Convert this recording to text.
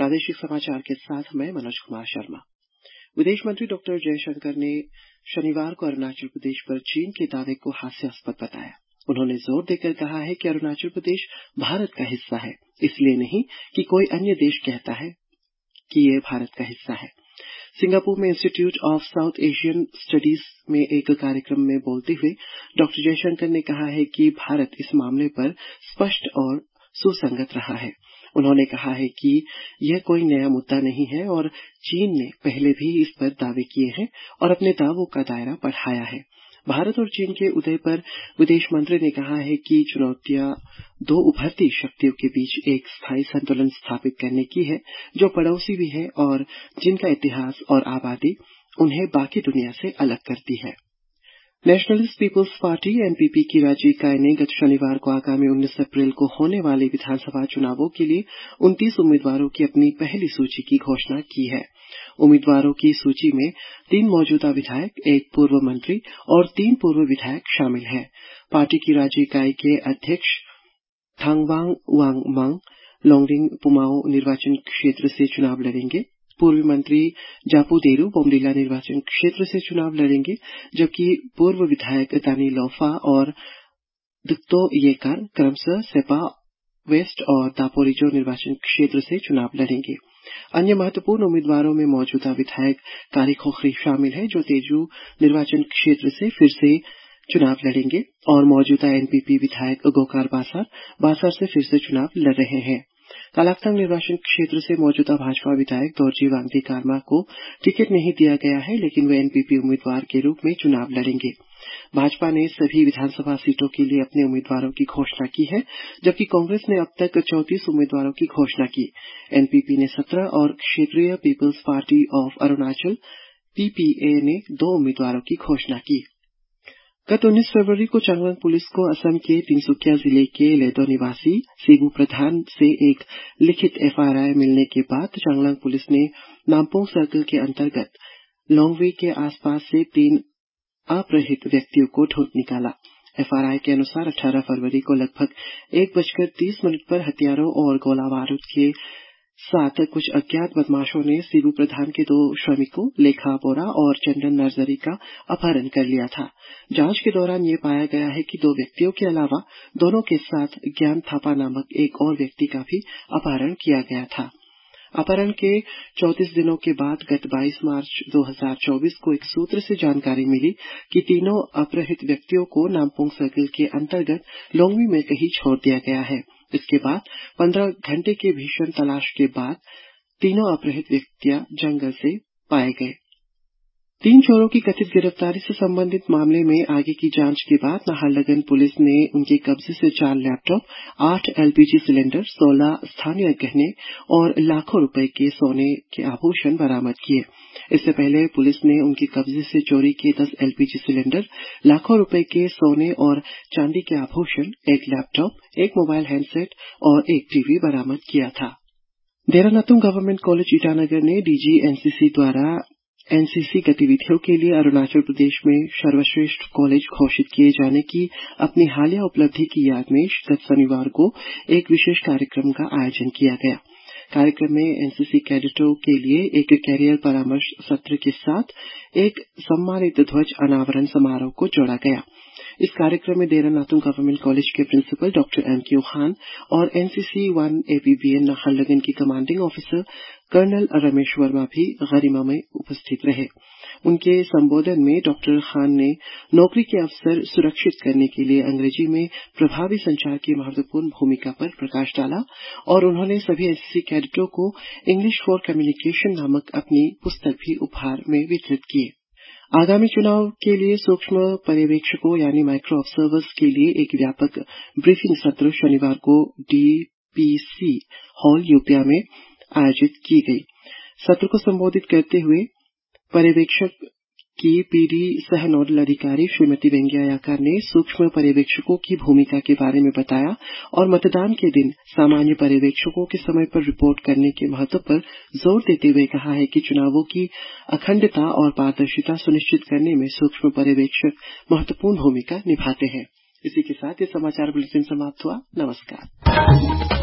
प्रादेशिक समाचार के साथ मैं मनोज कुमार शर्मा। विदेश मंत्री डॉक्टर जयशंकर ने शनिवार को अरुणाचल प्रदेश पर चीन के दावे को हास्यास्पद बताया। उन्होंने जोर देकर कहा है कि अरुणाचल प्रदेश भारत का हिस्सा है, इसलिए नहीं कि कोई अन्य देश कहता है कि यह भारत का हिस्सा है। सिंगापुर में institute of South Asian studies में एक कार्यक्रम में बोलते हुए डॉक्टर जयशंकर ने कहा है कि भारत इस मामले पर स्पष्ट और सुसंगत रहा है। उन्होंने कहा है कि यह कोई नया मुद्दा नहीं है और चीन ने पहले भी इस पर दावे किए हैं और अपने दावों का दायरा बढ़ाया है। भारत और चीन के उदय पर विदेश मंत्री ने कहा है कि चुनौतियां दो उभरती शक्तियों के बीच एक स्थायी संतुलन स्थापित करने की है, जो पड़ोसी भी है और जिनका इतिहास और आबादी उन्हें बाकी दुनिया से अलग करती है। नेशनलिस्ट पीपुल्स पार्टी एनपीपी की राज्य इकाई ने गत शनिवार को आगामी 19 अप्रैल को होने वाले विधानसभा चुनावों के लिए 29 उम्मीदवारों की अपनी पहली सूची की घोषणा की है। उम्मीदवारों की सूची में 3 मौजूदा विधायक, 1 पूर्व मंत्री और 3 पूर्व विधायक शामिल हैं। पार्टी की राज्य इकाई के अध्यक्ष थांगवांग वांगमांग लोंगडिंग पुमाओ निर्वाचन क्षेत्र से चुनाव लड़ेंगे। पूर्व मंत्री जापू देरू बोमडिला निर्वाचन क्षेत्र से चुनाव लड़ेंगे, जबकि पूर्व विधायक दानी लोफा और दुक्तो येकार क्रमशः सेपा वेस्ट और दापोरिजो निर्वाचन क्षेत्र से चुनाव लड़ेंगे। अन्य महत्वपूर्ण उम्मीदवारों में मौजूदा विधायक कारी खोखरी शामिल है, जो तेजू निर्वाचन क्षेत्र से फिर से चुनाव लड़ेंगे, और मौजूदा एनपीपी विधायक गोकार बासार से फिर से चुनाव लड़ रहे हैं। कालाकतांग निर्वाचन क्षेत्र से मौजूदा भाजपा विधायक दोरजी वांगदी कारमा को टिकट नहीं दिया गया है, लेकिन वे एनपीपी उम्मीदवार के रूप में चुनाव लड़ेंगे। भाजपा ने सभी विधानसभा सीटों के लिए अपने उम्मीदवारों की घोषणा की है, जबकि कांग्रेस ने अब तक 34 उम्मीदवारों की घोषणा की। एनपीपी ने 17 और क्षेत्रीय people's party of Arunachal PPA ने 2 उम्मीदवारों की घोषणा की। गत 19 फरवरी को चांगलांग पुलिस को असम के तिनसुकिया जिले के लेदो निवासी सीबू प्रधान से एक लिखित एफआईआर मिलने के बाद चांगलांग पुलिस ने नामपोंग सर्कल के अंतर्गत लोंगवी के आसपास से 3 अपहृत व्यक्तियों को ढूंढ निकाला। एफआईआर के अनुसार 18 फरवरी को लगभग 1:30 पर हथियारों और गोला बारूद के साथ कुछ अज्ञात बदमाशों ने सीबू प्रधान के 2 श्रमिकों लेखा बोरा और चंदन नर्सरी का अपहरण कर लिया था। जांच के दौरान ये पाया गया है कि 2 व्यक्तियों के अलावा दोनों के साथ ज्ञान थापा नामक एक और व्यक्ति का भी अपहरण किया गया था। अपहरण के 34 दिनों के बाद गत 22 मार्च 2024 को एक सूत्र से जानकारी मिली कि तीनों अपहृत व्यक्तियों को नामपोंग सर्कल के अंतर्गत लोंगवी में कहीं छोड़ दिया गया है। इसके बाद 15 घंटे के भीषण तलाश के बाद तीनों अपहृत व्यक्तियां जंगल से पाए गए। 3 चोरों की कथित गिरफ्तारी से संबंधित मामले में आगे की जांच के बाद नाहरलगुन पुलिस ने उनके कब्जे से 4 लैपटॉप, 8 एलपीजी सिलेंडर, 16 स्थानीय गहने और लाखों रुपए के सोने के आभूषण बरामद किए। इससे पहले पुलिस ने उनके कब्जे से चोरी के 10 एलपीजी सिलेंडर, लाखों रुपए के सोने और चांदी के आभूषण, 1 लैपटॉप, 1 मोबाइल हैंडसेट और 1 टीवी बरामद किया था। देरा नातुंग गवर्नमेंट कॉलेज ईटानगर ने डीजी एनसीसी द्वारा एनसीसी गतिविधियों के लिए अरुणाचल प्रदेश में सर्वश्रेष्ठ कॉलेज घोषित किए जाने की अपनी हालिया उपलब्धि की याद में गत शनिवार को एक विशेष कार्यक्रम का आयोजन किया गया। कार्यक्रम में एनसीसी कैडेटों के लिए एक कैरियर परामर्श सत्र के साथ एक सम्मानित ध्वज अनावरण समारोह को जोड़ा गया। इस कार्यक्रम में देरा नातुंग गवर्नमेंट कॉलेज के प्रिंसिपल डॉक्टर एमक्यू खान और एनसीसी 1 एपीबीएन नाहरलगुन की commanding officer colonel Ramesh Verma भी गरिमा में उपस्थित रहे। उनके संबोधन में डॉक्टर खान ने नौकरी के अवसर सुरक्षित करने के लिए अंग्रेजी में प्रभावी संचार की महत्वपूर्ण भूमिका पर प्रकाश डाला और उन्होंने सभी एनसीसी कैडेटों को इंग्लिश फॉर कम्युनिकेशन नामक अपनी पुस्तक भी उपहार में वितरित किए। आगामी चुनाव के लिए सूक्ष्म पर्यवेक्षकों यानी माइक्रो ऑब्जर्वर्स के लिए एक व्यापक ब्रीफिंग सत्र शनिवार को डीपीसी हॉल यूपिया में आयोजित की गई। सत्र को संबोधित करते हुए पर्यवेक्षक की पीडी सह नोडल अधिकारी श्रीमती वेंगिया याकार ने सूक्ष्म पर्यवेक्षकों की भूमिका के बारे में बताया और मतदान के दिन सामान्य पर्यवेक्षकों के समय पर रिपोर्ट करने के महत्व पर जोर देते हुए कहा है कि चुनावों की अखंडता और पारदर्शिता सुनिश्चित करने में सूक्ष्म पर्यवेक्षक महत्वपूर्ण भूमिका निभाते हैं। इसी के साथ ये समाचार बुलेटिन समाप्त हुआ। नमस्कार।